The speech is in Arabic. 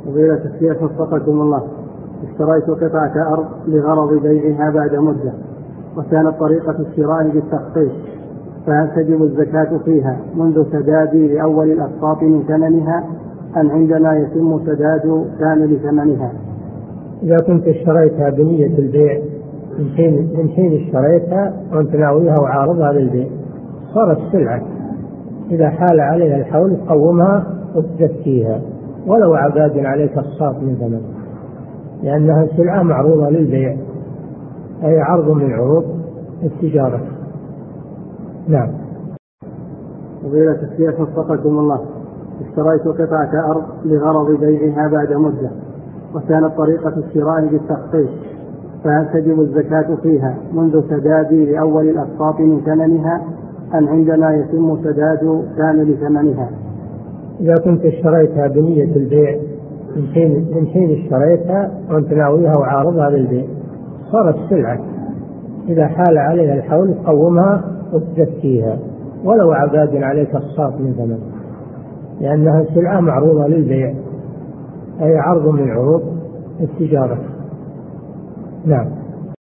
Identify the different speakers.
Speaker 1: فضيلة الشيخ وفقكم الله، اشتريت قطعة أرض لغرض بيعها بعد مدة، وكانت طريقة الشراء بالتخطيط، فهل تجب الزكاة فيها منذ سداد أول الأقساط من ثمنها أم عندما يتم سداد كامل ثمنها؟
Speaker 2: إذا كنت اشتريتها بنية البيع من حين اشتريتها وأنت ناويها وعارضها للبيع صارت سلعة، إذا حال عليها الحول تقومها وتزكيها ولو عباد عليك الصاف من ثمن، لأنها سلعة معروضة للبيع، أي عرض من عروض التجارة. نعم.
Speaker 1: فضيلة الشيخ وفقكم الله، اشتريت قطعة أرض لغرض بيعها بعد مدة، وكانت طريقة الشراء بالتخطيط، فهل تجب الزكاة فيها منذ سداد أول الأقساط من ثمنها أم عندما يتم سداد كامل ثمنها؟
Speaker 2: إذا كنت اشتريتها بنية البيع من حين اشتريتها وأنت ناويها وعارضها للبيع صارت سلعة، إذا حال عليها الحول تقومها وتزكيها ولو عباد عليك الصاف من ثمن، لأنها سلعة معروضة للبيع، أي عرض من عروض التجارة. نعم.